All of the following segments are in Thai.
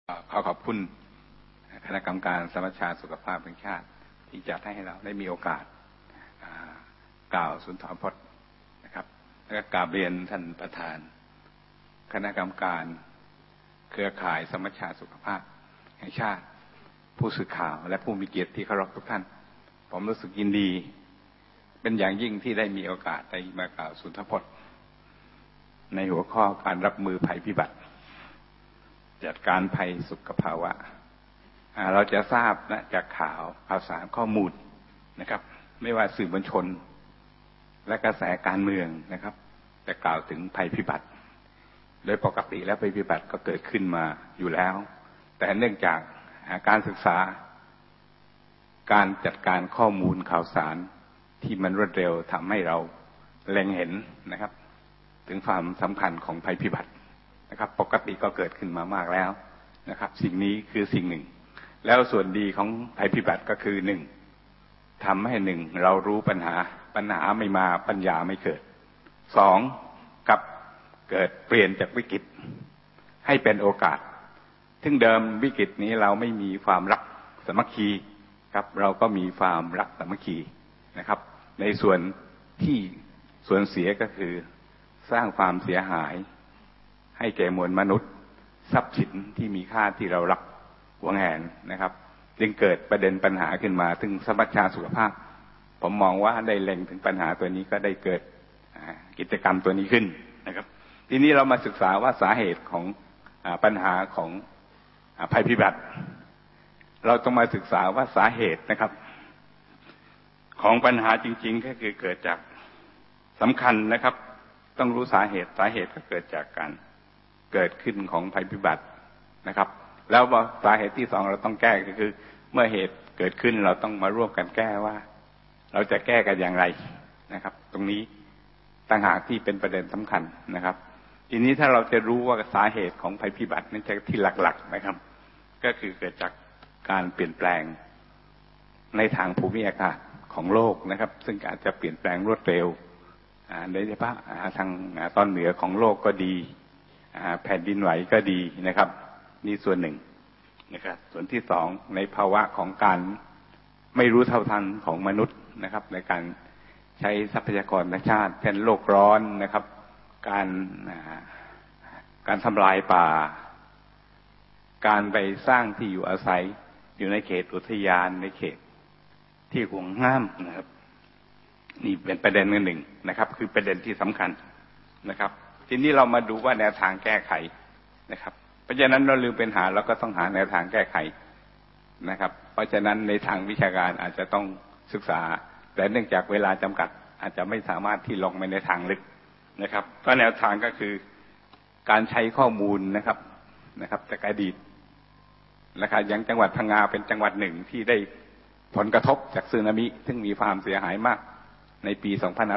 ขอขอบคุณคณะกรรมการสมัชชาสุขภาพแห่งชาติที่จัดให้เราได้มีโอกาสกล่าวสุนทรพจน์นะครับและก็กราบเรียนท่านประธานคณะกรรมการเครือข่ายสมัชชาสุขภาพแห่งชาติผู้สื่อข่าวและผู้มีเกียรติที่เคารพทุกท่านผมรู้สึกยินดีเป็นอย่างยิ่งที่ได้มีโอกาสได้มากล่าวสุนทรพจน์ในหัวข้อการรับมือภัยพิบัติจัดการภัยสุขภาวะเราจะทราบนะจากข่าวสารข้อมูลนะครับไม่ว่าสื่อมวลชนและกระแสการเมืองนะครับจะกล่าวถึงภัยพิบัติโดยปกติแล้วภัยพิบัติก็เกิดขึ้นมาอยู่แล้วแต่เนื่องจากการศึกษาการจัดการข้อมูลข่าวสารที่มันรวดเร็วทำให้เราเล็งเห็นนะครับถึงความสำคัญของภัยพิบัตินะครับปกติก็เกิดขึ้นมามากแล้วนะครับสิ่งนี้คือสิ่งหนึ่งแล้วส่วนดีของภัยพิบัติก็คือหนึ่งทำให้หนึ่งเรารู้ปัญหาไม่มาปัญญาไม่เกิดสองกับเกิดเปลี่ยนจากวิกฤตให้เป็นโอกาสถึงเดิมวิกฤตนี้เราไม่มีความรักสามัคคีครับเราก็มีความรักสามัคคีนะครับในส่วนที่ส่วนเสียก็คือสร้างความเสียหายให้แก่มวลมนุษย์ทรัพย์สินที่มีค่าที่เรารักหวงแหนนะครับจึงเกิดประเด็นปัญหาขึ้นมาถึงสมัชชาสุขภาพผมมองว่าได้เล็งถึงปัญหาตัวนี้ก็ได้เกิดกิจกรรมตัวนี้ขึ้นนะครับทีนี้เรามาศึกษาว่าสาเหตุของปัญหาของภัยพิบัติเราต้องมาศึกษาว่าสาเหตุนะครับของปัญหาจริงๆก็คือเกิดจากสำคัญนะครับต้องรู้สาเหตุก็เกิดจากการเกิดขึ้นของภัยพิบัตินะครับแล้วสาเหตุที่สองเราต้องแก้ก็คือเมื่อเหตุเกิดขึ้นเราต้องมาร่วมกันแก้ว่าเราจะแก้กันอย่างไรนะครับตรงนี้ต่างหากที่เป็นประเด็นสำคัญนะครับทีนี้ถ้าเราจะรู้ว่าสาเหตุของภัยพิบัตินั่นจะที่หลักๆนะครับก็คือเกิดจากการเปลี่ยนแปลงในทางภูมิอากาศของโลกนะครับซึ่งอาจจะเปลี่ยนแปลงรวดเร็วโดยเฉพาะทางตอนเหนือของโลกก็ดีแผ่นดินไหวก็ดีนะครับนี่ส่วนหนึ่งนะครับส่วนที่สองในภาวะของการไม่รู้เท่าทันของมนุษย์นะครับในการใช้ทรัพยากรธรรมชาติเช่นโลกร้อนนะครับการทำลายป่าการไปสร้างที่อยู่อาศัยอยู่ในเขตอุทยานในเขตที่ห่วงห้ามนะครับนี่เป็นประเด็นหนึ่งนะครับคือประเด็นที่สำคัญนะครับทีนี้เรามาดูว่าแนวทางแก้ไขนะครับเพราะฉะนั้นเราลืมปัญหาเราก็ต้องหาแนวทางแก้ไขนะครับเพราะฉะนั้นในทางวิชาการอาจจะต้องศึกษาแต่เนื่องจากเวลาจำกัดอาจจะไม่สามารถที่ลงไปในทางลึกนะครับก็แนวทางก็คือการใช้ข้อมูลนะครับจากอดีตนะครับอย่างจังหวัดพังงาเป็นจังหวัดหนึ่งที่ได้ผลกระทบจากสึนามิซึ่งมีความเสียหายมากในปี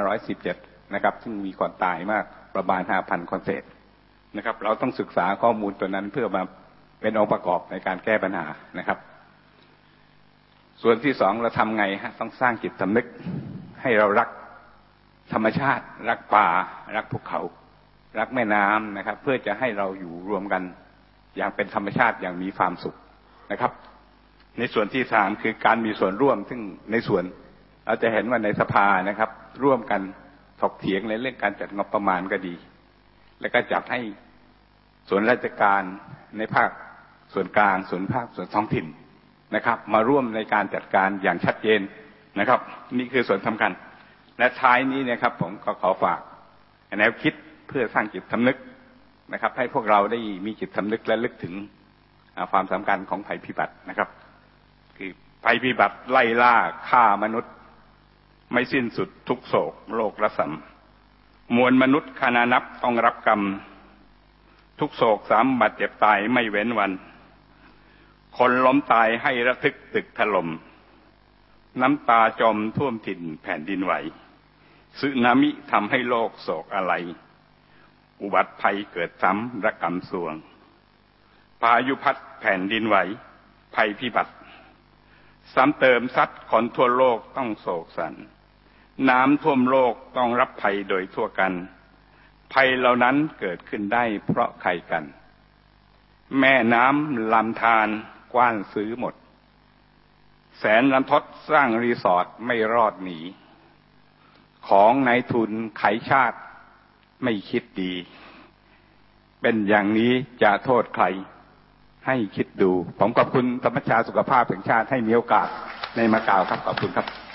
2517 นะครับซึ่งมีคนตายมากประมาณ 5,000 คนเศษนะครับเราต้องศึกษาข้อมูลตัวนั้นเพื่อมาเป็นองค์ประกอบในการแก้ปัญหานะครับส่วนที่สองเราทำไงฮะต้องสร้างจิตสำนึกให้เรารักธรรมชาติรักป่ารักภูเขารักแม่น้ำนะครับเพื่อจะให้เราอยู่รวมกันอย่างเป็นธรรมชาติอย่างมีความสุขนะครับในส่วนที่สามคือการมีส่วนร่วมซึ่งในส่วนเราจะเห็นว่าในสภานะครับร่วมกันถกเถียงในเรื่องการจัดงบประมาณก็ดีแล้วก็จัดให้ส่วนราชการในภาคส่วนกลางส่วนภาคส่วนท้องถิ่นนะครับมาร่วมในการจัดการอย่างชัดเจนนะครับนี่คือส่วนสำคัญและท้ายนี้นะครับผมก็ขอฝากแนวคิดเพื่อสร้างจิตสำนึกนะครับให้พวกเราได้มีจิตสำนึกและลึกถึงความสำคัญของภัยพิบัตินะครับคือภัยพิบัติไล่ล่าฆ่ามนุษย์ไม่สิ้นสุดทุกโศกโลกระสำมวลมนุษย์คณานับต้องรับกรรมทุกโศกสามบาดเจ็บตายไม่เว้นวันคนล้มตายให้ระทึกตึกถล่มน้ำตาจมท่วมถิ่นแผ่นดินไหวสึนามิทำให้โลกโศกอะไรอุบัติภัยเกิดซ้ำระกำสวงพายุพัดแผ่นดินไหวภัยพิบัติซ้ำเติมซัดคนทั่วโลกต้องโศกสันน้ำท่วมโลกต้องรับภัยโดยทั่วกันภัยเหล่านั้นเกิดขึ้นได้เพราะใครกันแม่น้ำลำธารกว้านซื้อหมดแสนรันทดสร้างรีสอร์ทไม่รอดหนีของนายทุนไขชาติไม่คิดดีเป็นอย่างนี้จะโทษใครให้คิดดูผมขอบคุณสมัชชาสุขภาพแห่งชาติให้มีโอกาสในมากล่าวครับขอบคุณครับ